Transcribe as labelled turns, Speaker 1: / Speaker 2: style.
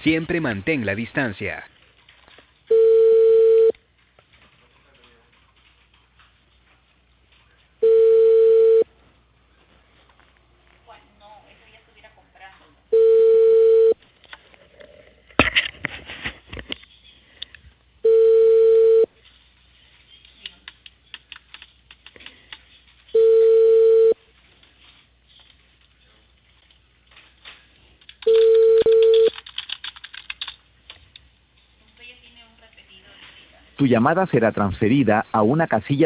Speaker 1: Siempre mantén la distancia.
Speaker 2: Tu llamada será transferida a una casilla